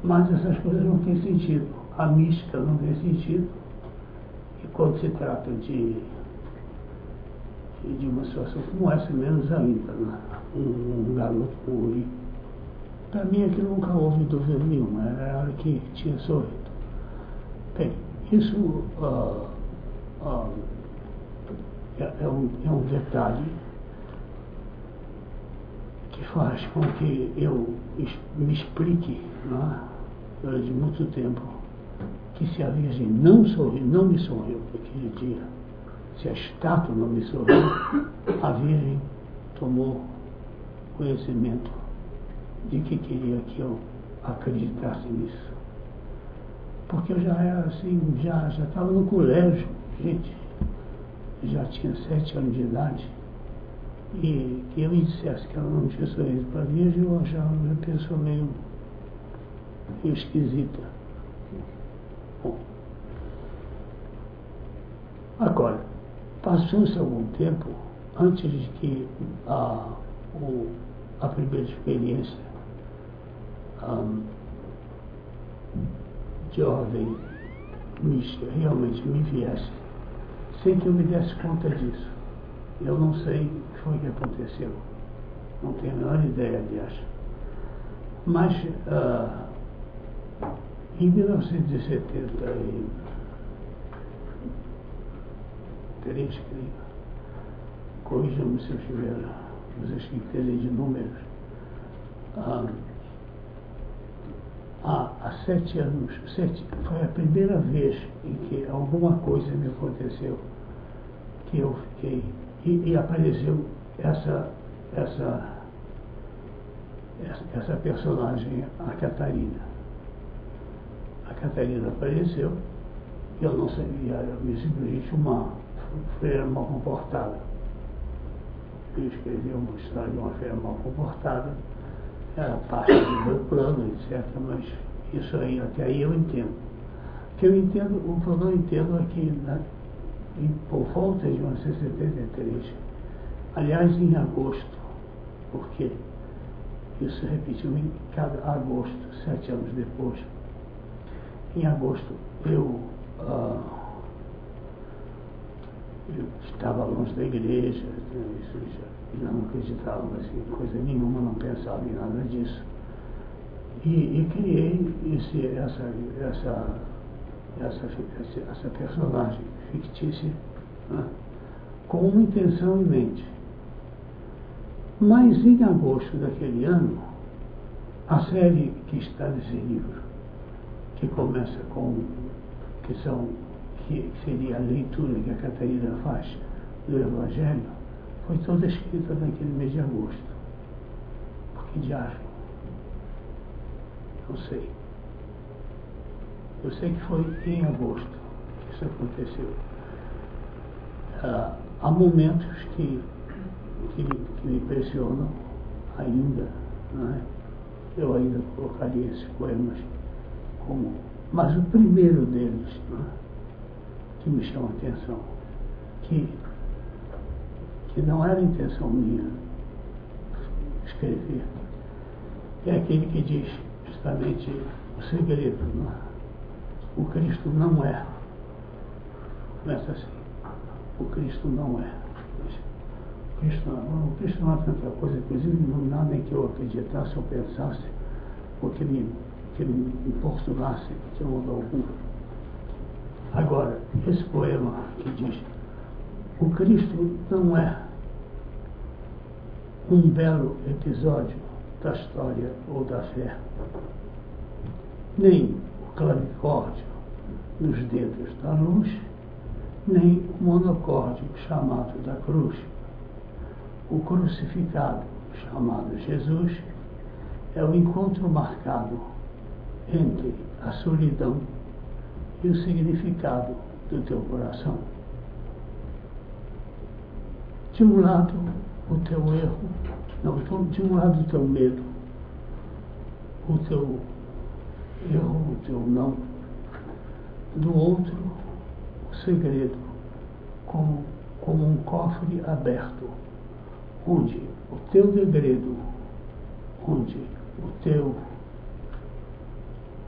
Mas essas coisas não têm sentido. A mística não tem sentido. E quando se trata de uma situação como essa, menos ainda, né? Um garoto com Uri. Para mim aquilo nunca houve dúvida nenhuma, era a hora que tinha sorrido. Bem, isso é um detalhe que faz com que eu me explique, né, durante muito tempo, que se a Virgem não me sorriu naquele dia, se a estátua não me sorriu, a Virgem tomou conhecimento de que queria que eu acreditasse nisso. Porque eu já era assim, já estava no colégio, gente, já tinha 7 anos de idade, e que eu me dissesse que ela não tinha sorrido para a Virgem, eu achava uma pessoa meio esquisita. Bom, agora, passou-se algum tempo antes de que a primeira experiência de ordem mística realmente me viesse, sem que eu me desse conta disso. Eu não sei o que foi que aconteceu. Não tenho a menor ideia, aliás. Mas, em 1973, corrijam-me se eu estiver, vocês que entendem de números, há 7 anos, foi a primeira vez em que alguma coisa me aconteceu, que eu fiquei, e apareceu essa personagem, a Catarina. A Catarina apareceu, e eu não sabia, era simplesmente uma freira mal comportada. Eu escrevi uma história de uma freira mal comportada, era parte do meu plano, etc., mas isso aí, até aí eu entendo. O que eu entendo, o que eu não entendo é que, por volta de 1973, aliás, em agosto, porque isso se repetiu em cada agosto, 7 anos depois, em agosto eu estava longe da igreja, já não acreditava mais em coisa nenhuma, não pensava em nada disso. E criei essa personagem fictícia, né, com uma intenção em mente. Mas em agosto daquele ano, a série que está nesse livro, que começa que seria a leitura que a Catarina faz do Evangelho, foi toda escrita naquele mês de agosto. Por que diacho? Não sei. Eu sei que foi em agosto que isso aconteceu. Há momentos que me impressionam ainda, não é? Eu ainda colocaria esses poemas como... Mas o primeiro deles, não é, que me chama a atenção, que não era intenção minha escrever, é aquele que diz justamente o segredo, não é? O Cristo não é. Começa assim. O Cristo não é. O Cristo não é tanta coisa, inclusive não há nada em que eu acreditasse ou pensasse, ou que me importunasse de modo algum. Agora, esse poema que diz: o Cristo não é um belo episódio da história ou da fé, nem o clavicórdio nos dedos da luz, nem o monocórdio chamado da cruz. O crucificado, chamado Jesus, é o encontro marcado entre a solidão e o significado do teu coração. De um lado, o teu erro, não, de um lado, o teu medo, o teu erro, o teu não. Do outro, o segredo, como um cofre aberto, onde o teu degredo, onde o teu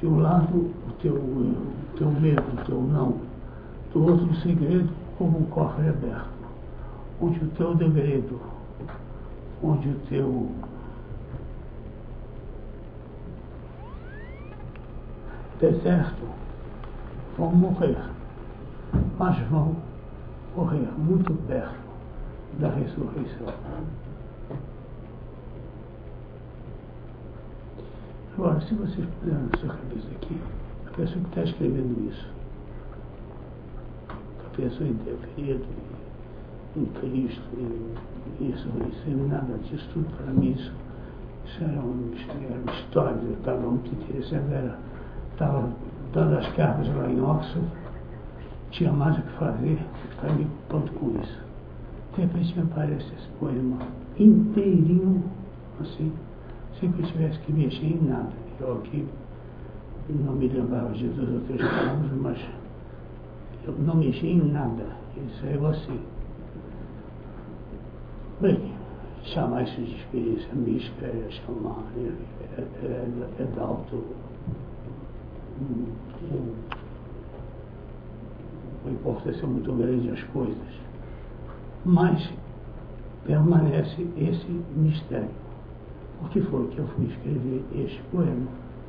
um lado o teu medo, o teu não, do outro o segredo como um cofre aberto, onde o teu degredo, onde o teu deserto vão morrer, mas vão morrer muito perto da ressurreição. Agora, se vocês puderem na sua cabeça aqui, a pessoa que está escrevendo isso, a pessoa indeferido em Cristo, isso, nada disso, tudo para mim, isso era uma história, eu estava muito interessante, estava dando as cartas lá em Oxford, tinha mais o que fazer, ficava me pronto com isso. De repente me aparece esse poema inteirinho, assim, sem que eu tivesse que mexer em nada. Eu aqui não me lembrava de 2 ou 3 palavras, mas eu não mexi em nada. Ele saiu assim. Bem, chamar isso de experiência mística é chamar, é dar uma importância muito grande às coisas. Mas permanece esse mistério. O que foi que eu fui escrever este poema?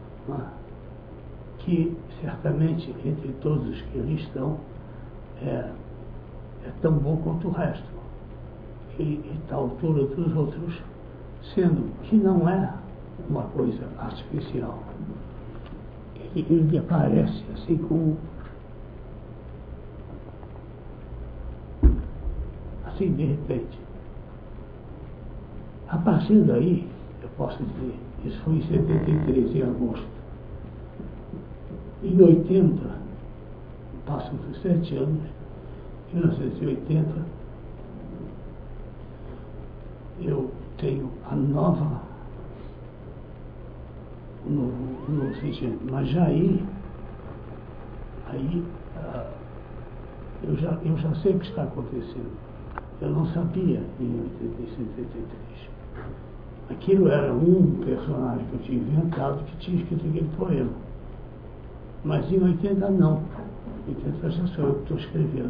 Que certamente entre todos os que ali estão é tão bom quanto o resto. E está à altura dos outros, sendo que não é uma coisa artificial. Ele aparece assim como assim de repente. A partir daí, eu posso dizer, isso foi em 73, em agosto. Em 80, passam-se 7 anos, em 1980, eu tenho a nova, o novo sentimento. Mas já aí eu já sei o que está acontecendo. Eu não sabia em 86, 83. Aquilo era um personagem que eu tinha inventado que tinha escrito aquele poema. Mas em 80 não. Em 80 já sou eu que estou escrevendo.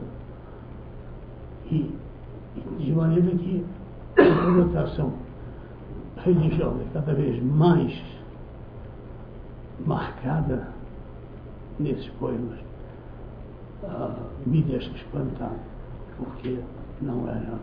E de maneira que a conotação religiosa é cada vez mais marcada nesses poemas. Me deixa espantado, porque não era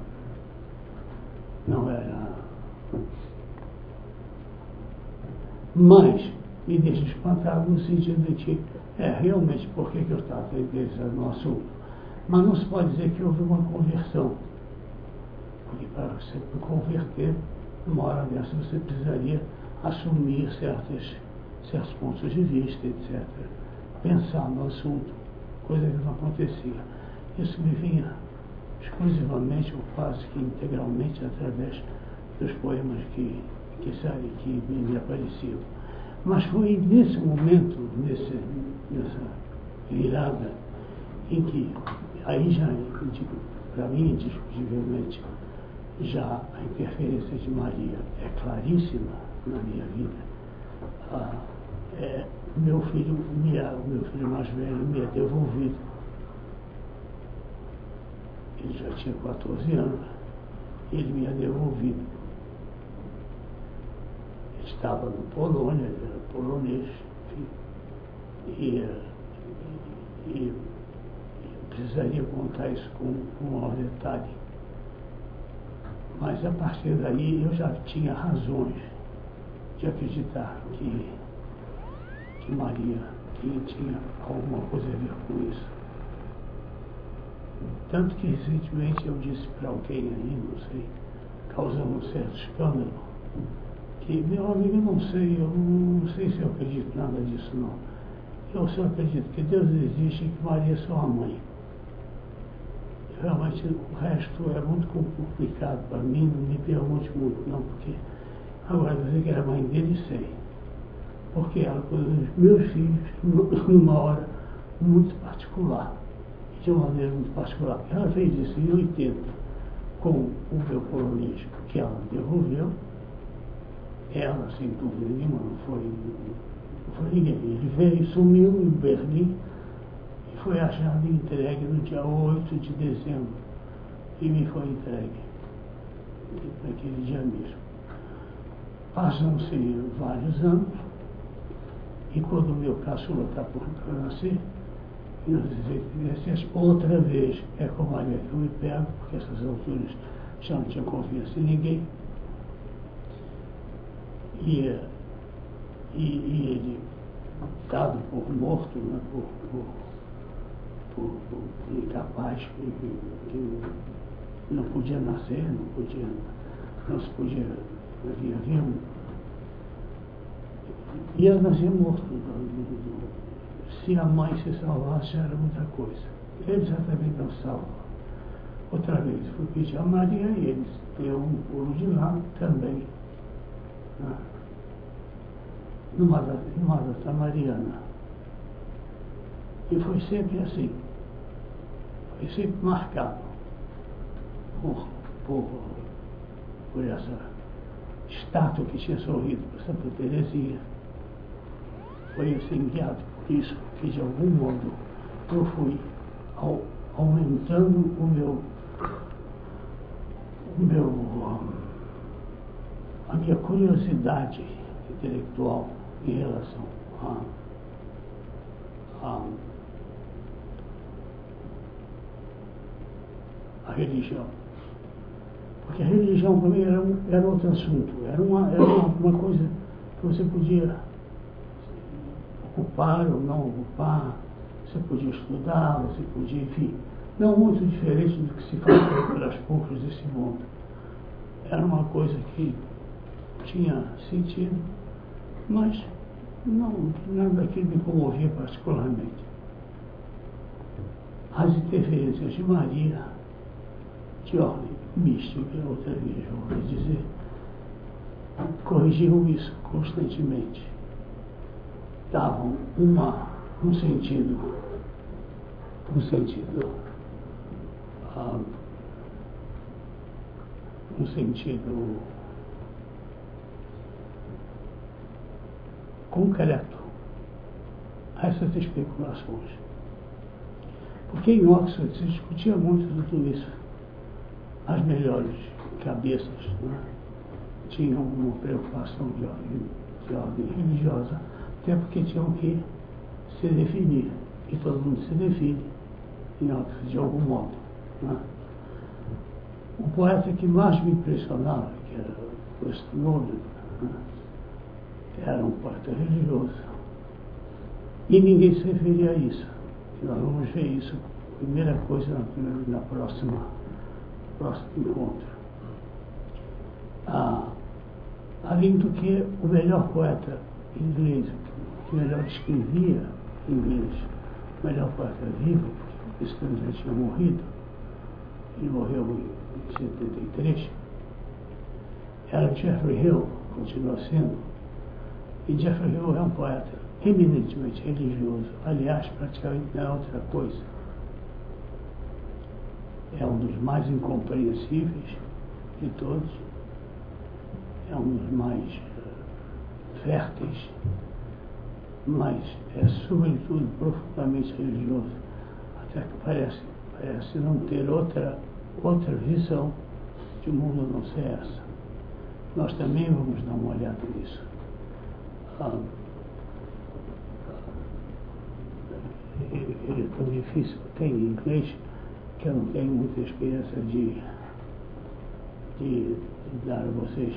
mas me deixa espantado no sentido de que realmente por que eu estava interessado no assunto. Mas não se pode dizer que houve uma conversão, porque para você converter, numa hora dessa você precisaria assumir certos pontos de vista, etc. Pensar no assunto, coisa que não acontecia. Isso me vinha exclusivamente ou quase que integralmente através dos poemas que me apareciam. Mas foi nesse momento, nessa virada, em que aí já, para mim, indiscutivelmente, já a interferência de Maria é claríssima na minha vida. O meu filho mais velho me é devolvido. Ele já tinha 14 anos, ele me é devolvido. Ele estava na Polônia, ele era polonês, enfim, e precisaria contar isso com maior detalhe. Mas a partir daí eu já tinha razões de acreditar que Maria tinha alguma coisa a ver com isso. Tanto que recentemente eu disse para alguém aí, não sei, causando um certo escândalo, que, meu amigo, eu não sei se eu acredito nada disso, não. Eu só acredito que Deus existe e que Maria é sua mãe. Realmente o resto é muito complicado para mim, não me pergunte muito, não, porque agora dizer que era mãe dele, sei. Porque ela cuida dos meus filhos numa hora muito particular. De uma maneira muito particular. Ela fez isso em 80 com o meu polonês, que ela devolveu. Ela, sem dúvida nenhuma, não Não foi ninguém. Ele veio, sumiu em Berlim e foi achado e entregue no dia 8 de dezembro. E me foi entregue naquele dia mesmo. Passam-se vários anos e quando o meu caçula está por nascer, nós dizemos, outra vez é com Maria que eu me pego, porque essas alturas já não tinha confiança em ninguém. E ele, dado por morto, né, por incapaz, que não podia nascer, não se podia, havia e ela nascia morto. Se a mãe se salvasse, era muita coisa. Ele já também não salva. Outra vez, fui pedir a Maria e eles deu um pulo de lá também, né, numa data mariana. E foi sempre assim. Foi sempre marcado por essa estátua que tinha sorrido para Santa Teresinha. Foi assim guiado por isso, que de algum modo eu fui aumentando a minha curiosidade intelectual em relação à religião. Porque a religião para mim era outro assunto, era uma coisa que você podia ocupar ou não ocupar, você podia estudar, você podia, enfim, não muito diferente do que se faz pelas poucas desse mundo. Era uma coisa que tinha sentido, mas nada daquilo me comovia particularmente. As interferências de Maria, de ordem mística, outra vez, eu vou dizer, corrigiam isso constantemente. Davam um sentido concreto a essas especulações. Porque em Oxford se discutia muito de tudo isso. As melhores cabeças, né, tinham uma preocupação de ordem religiosa, até porque tinham que se definir. E todo mundo se define em Oxford de algum modo, né. O poeta que mais me impressionava, que era o Snowden, né, era um poeta religioso. E ninguém se referia a isso. E nós vamos ver isso, primeira coisa, na próximo encontro. Além do que, o melhor poeta inglês, que melhor escrevia em inglês, o melhor poeta vivo, porque esse tempo já tinha morrido, ele morreu em 73, era Geoffrey Hill, continua sendo. E Geoffrey Hill é um poeta eminentemente religioso, aliás, praticamente não é outra coisa. É um dos mais incompreensíveis de todos, é um dos mais férteis, mas é sobretudo profundamente religioso, até que parece não ter outra visão de mundo a não ser essa. Nós também vamos dar uma olhada nisso. Ele é tão difícil, tem em inglês, que eu não tenho muita experiência de dar a vocês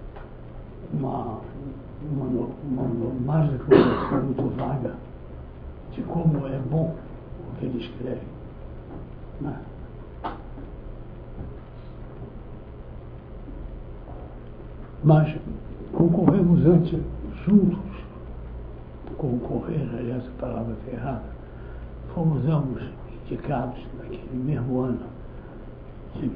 mais do que uma noção muito vaga de como é bom o que ele escreve, né? Mas concorremos antes juntos, concorrer, aliás, a palavra está errada, fomos ambos indicados naquele mesmo ano de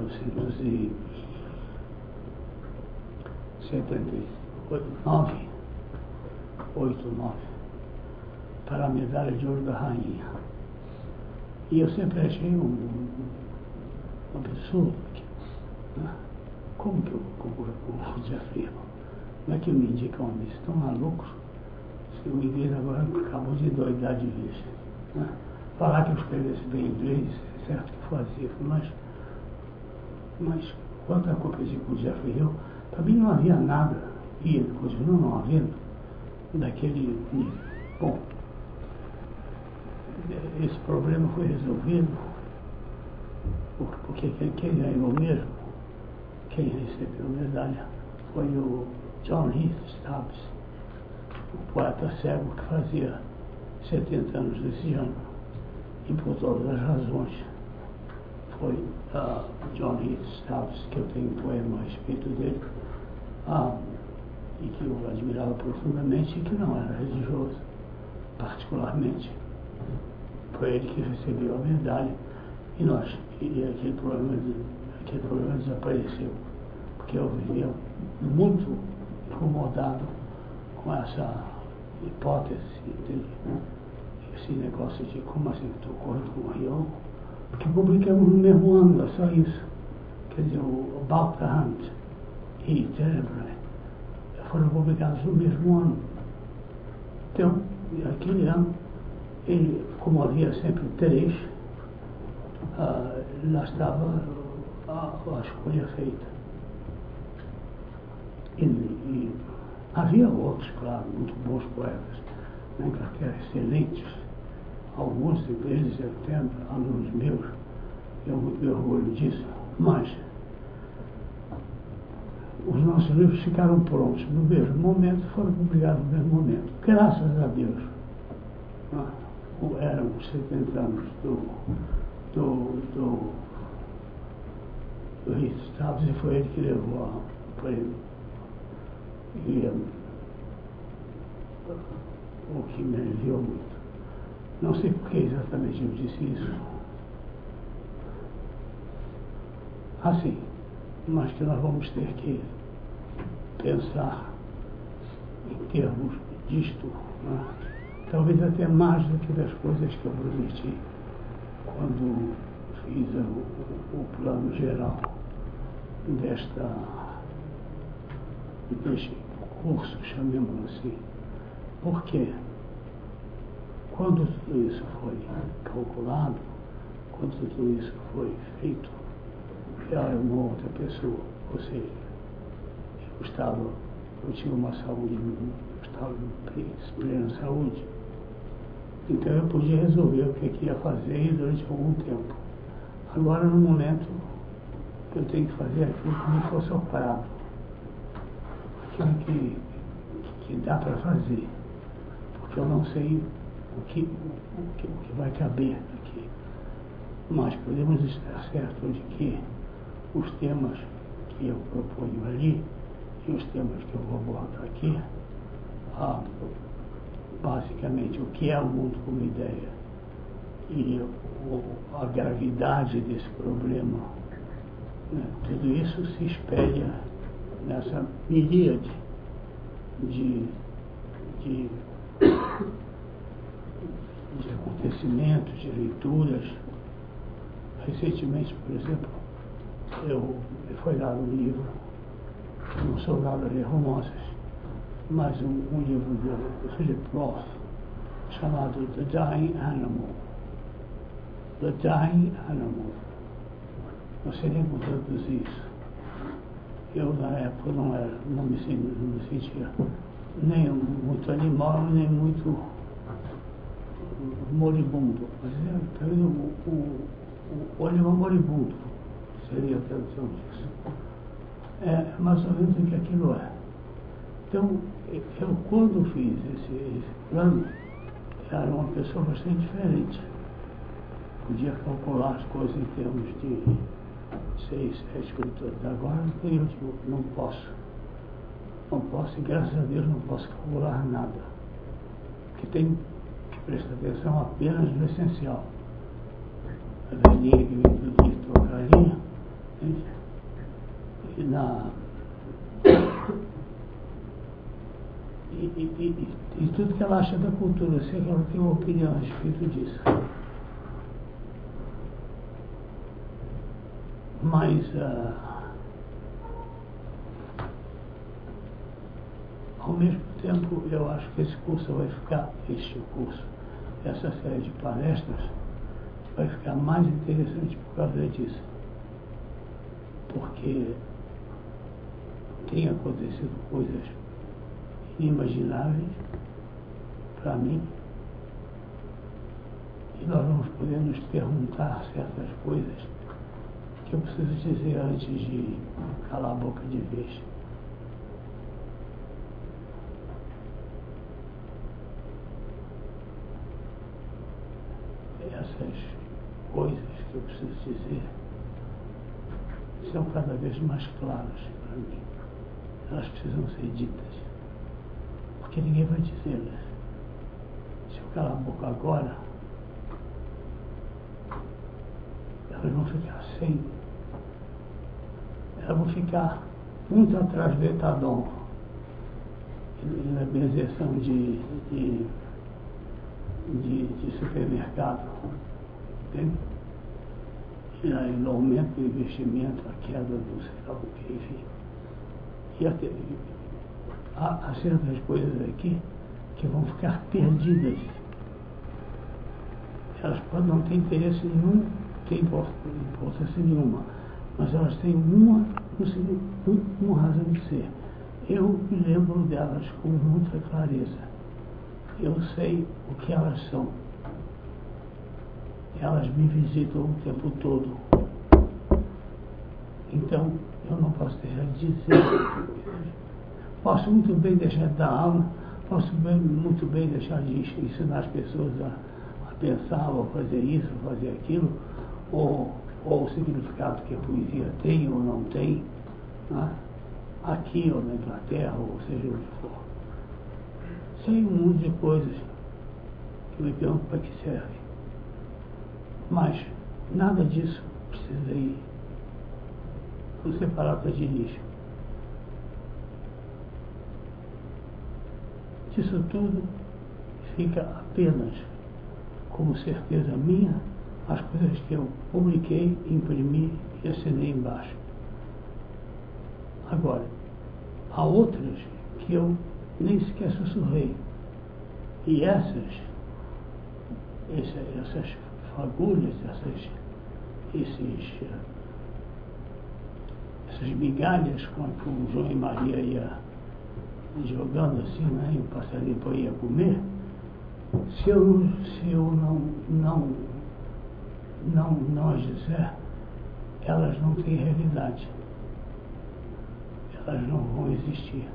1979, para a medalha de ouro da rainha. E eu sempre achei um absurdo aquilo, né? Como que eu concorro com o Geoffrey? Como é que me indicam isso? Estão malucos? que o inglês agora acabou de doidar de vez. Né? Falar que eu escrevesse bem inglês, é certo que fazia, mas quanto à competir com o Jeffrey Hill, também não havia nada, e continuou não havendo, daquele nível. Bom, esse problema foi resolvido porque quem ganhou mesmo, quem recebeu a medalha, foi o John Heath Stubbs, o poeta cego que fazia 70 anos desse ano, e por todas as razões. Foi John Heath Stubbs, que eu tenho um poema a respeito dele, e que eu admirava profundamente, e que não era religioso, particularmente. Foi ele que recebeu a medalha, e aquele problema desapareceu, porque eu vivia muito incomodado com essa hipótese dele, esse negócio de como assim tu corre com o Rio, porque publicamos no mesmo ano, é só isso. Quer dizer, o About the Hunt e Tenebrae foram publicados no mesmo ano. Então, aquele ano, ele, como havia sempre três, lá estava a escolha feita. E havia outros, claro, muito bons poetas, na Inglaterra, excelentes. Alguns deles até alunos meus, eu me orgulho disso, mas os nossos livros ficaram prontos no mesmo momento, foram publicados no mesmo momento, graças a Deus. Eram os 70 anos do Heath Stubbs, e foi ele que levou o prêmio. E o que me aliviou muito. Não sei por que exatamente eu disse isso. Assim, mas que nós vamos ter que pensar em termos disto, né? Talvez até mais do que das coisas que eu prometi quando fiz o plano geral deste curso, chamemos assim. Por quê? Quando tudo isso foi calculado, quando tudo isso foi feito, eu era uma outra pessoa, ou seja, eu tinha uma saúde, eu estava em plena saúde, então eu podia resolver o que ia fazer durante algum tempo. Agora, no momento, eu tenho que fazer aquilo que me for soprado, aquilo que dá para fazer, porque eu não sei o que vai caber aqui. Mas podemos estar certos de que os temas que eu proponho ali e os temas que eu vou abordar aqui, basicamente o que é o mundo como ideia e a gravidade desse problema, né? Tudo isso se espelha nessa miríade de acontecimentos, de leituras. Recentemente, por exemplo, me foi dado um livro, eu não sou dado a ler romances, mas um livro de Philip Roth, chamado The Dying Animal. The Dying Animal. Não sei nem como traduzir isso. Eu, na época, não me sentia nem muito animal, nem muito moribundo. Mas o animal moribundo seria a tradução disso. É mais ou menos o que aquilo é. Então, eu quando fiz esse plano, era uma pessoa bastante diferente. Podia calcular as coisas em termos de 6, 7, 8 anos. Agora eu digo, não posso. Não posso, e graças a Deus não posso calcular nada. Porque tenho que prestar atenção apenas no essencial. A velhinha que me ditou a galinha, e tudo que ela acha da cultura, eu sei que ela tem uma opinião a respeito disso. Mas Ao mesmo tempo, eu acho que esse curso, essa série de palestras, vai ficar mais interessante por causa disso. Porque tem acontecido coisas inimagináveis para mim, e nós vamos poder nos perguntar certas coisas que eu preciso dizer antes de calar a boca de vez. Essas coisas que eu preciso dizer são cada vez mais claras para mim. Elas precisam ser ditas, porque ninguém vai dizê-las. Se eu calar a boca agora, elas vão ficar sem. Elas vão ficar muito atrás do etadon, na benzeção de supermercado, entende? E aí no aumento do investimento, a queda do sei lá o que, enfim. E até, há certas coisas aqui que vão ficar perdidas. Elas podem não ter interesse nenhum, não tem importância nenhuma, mas elas têm uma razão de ser. Eu me lembro delas com muita clareza. Eu sei o que elas são. Elas me visitam o tempo todo. Então, eu não posso deixar de dizer. Posso muito bem deixar de dar aula, posso muito bem deixar de ensinar as pessoas a pensar, ou fazer isso, ou fazer aquilo, ou o significado que a poesia tem ou não tem, né? Aqui ou na Inglaterra, ou seja onde for. Sei um monte de coisas que me perguntam para que serve. Mas nada disso precisa ir no separado de lixo. Disso tudo fica apenas como certeza minha as coisas que eu publiquei, imprimi e assinei embaixo. Agora, há outras que eu nem sequer sussurrei. E essas fagulhas, essas migalhas com que o João e Maria ia jogando assim, né, e o passarinho ia comer, se eu não as disser, elas não têm realidade. Elas não vão existir.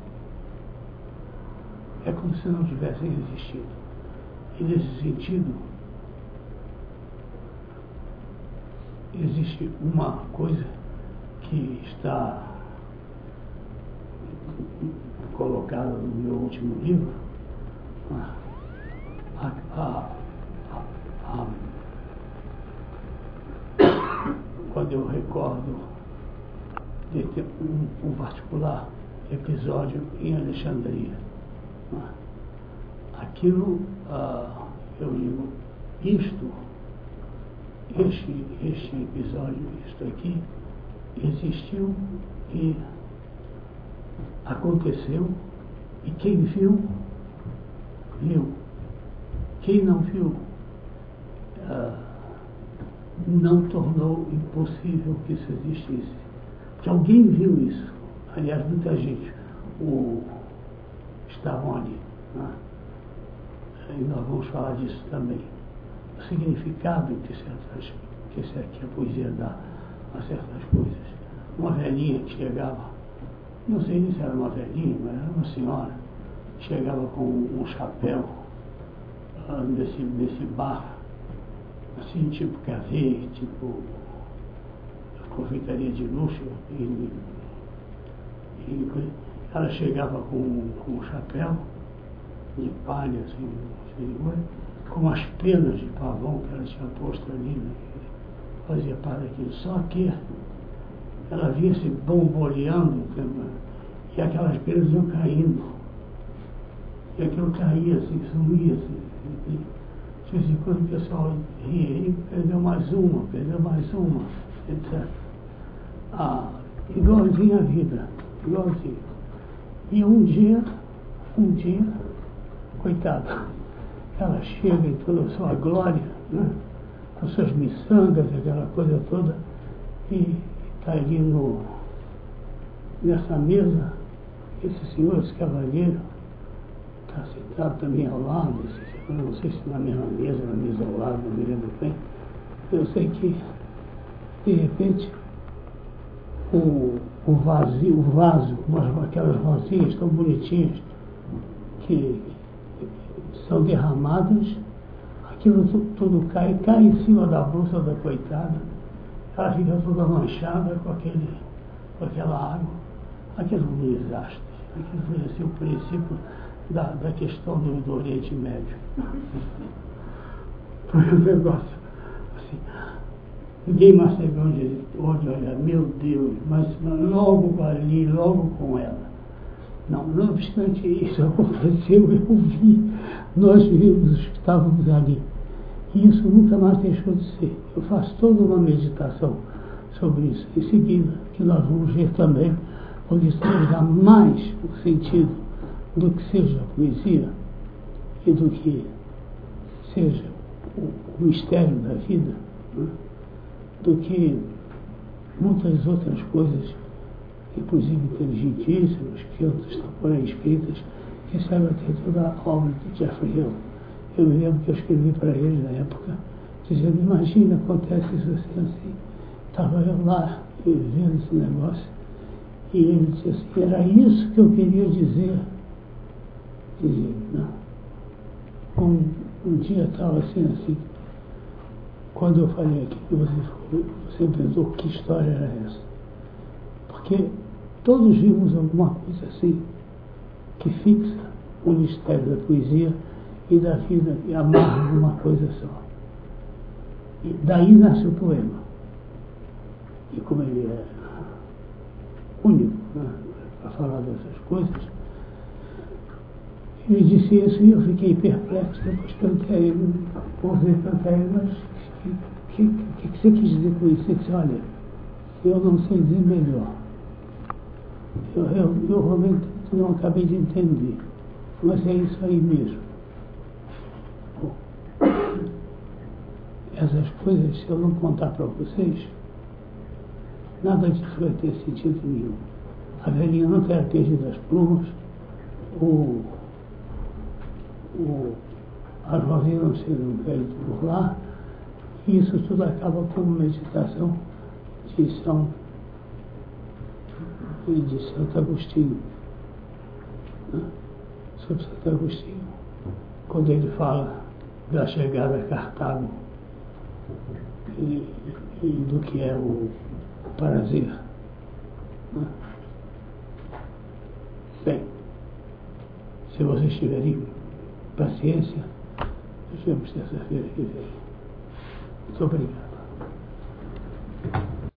É como se não tivessem existido. E nesse sentido, existe uma coisa que está colocada no meu último livro, quando eu recordo de ter um particular episódio em Alexandria. Aquilo, eu digo, este episódio, isto aqui, existiu e aconteceu, e quem viu, viu. Quem não viu, não tornou impossível que isso existisse. Porque alguém viu isso. Aliás, muita gente estavam ali. Né? E nós vamos falar disso também. O significado que a poesia dá a certas coisas. Uma velhinha que chegava, não sei nem se era uma velhinha, mas era uma senhora, chegava com um chapéu nesse bar, assim, tipo café, tipo confeitaria de luxo, e ela chegava com um chapéu de palha, assim, com as penas de pavão que ela tinha posto ali, né? Fazia parte daquilo. Só que ela vinha se bomboleando, e aquelas penas iam caindo. E aquilo caía assim, sumia assim. De vez em quando o pessoal ria, e perdeu mais uma, etc. Igualzinho a vida, igualzinho. E um dia Um dia, coitada, ela chega em toda a sua glória, né? Com suas miçangas, aquela coisa toda, e está ali nessa mesa, esse senhor, esse cavalheiro, está sentado também ao lado, eu não sei se na mesma mesa, na mesa ao lado, não me lembro bem. Eu sei que, de repente, o vaso, aquelas rosinhas tão bonitinhas que são derramadas, aquilo tudo cai em cima da bolsa da coitada, ela fica toda manchada com aquela água. Aquilo é um desastre. Aquilo foi assim o princípio da questão do Oriente Médio. Foi um negócio assim. Ninguém mais sabe onde olha, meu Deus, mas logo ali, logo com ela. Não obstante isso aconteceu, eu vi, nós vimos os que estávamos ali. E isso nunca mais deixou de ser. Eu faço toda uma meditação sobre isso. Em seguida, que nós vamos ver também, onde isso nos dá mais o sentido do que seja a poesia e do que seja o mistério da vida, né? Do que muitas outras coisas, inclusive inteligentíssimas, que estão por aí escritas, que servem até toda a obra de Jeffrey Hill. Eu me lembro que eu escrevi para ele na época, dizendo, imagina, acontece isso assim. Estava eu lá, vendo esse negócio, e ele disse assim, era isso que eu queria dizer. Dizia, não. Um dia estava assim, quando eu falei aqui, que você pensou, que história era essa? Porque todos vimos alguma coisa assim, que fixa o mistério da poesia e da vida, e amarra uma coisa só. E daí nasce o poema. E como ele é único, né, para falar dessas coisas, ele disse isso e eu fiquei perplexo. Depois perguntei a ele, mas o que você quis dizer com isso? Ele disse, olha, eu não sei dizer melhor. Eu realmente não acabei de entender, mas é isso aí mesmo. Bom, essas coisas, se eu não contar para vocês, nada disso vai ter sentido nenhum. A velhinha não quer perder as plumas, as rosinhas não serão feitas por lá, e isso tudo acaba como meditação de Santo Agostinho, né? Sobre Santo Agostinho, quando ele fala da chegada a Cartago e do que é o prazer, né? Bem, se vocês tiverem paciência, nos vemos terça-feira que vem. Muito obrigado.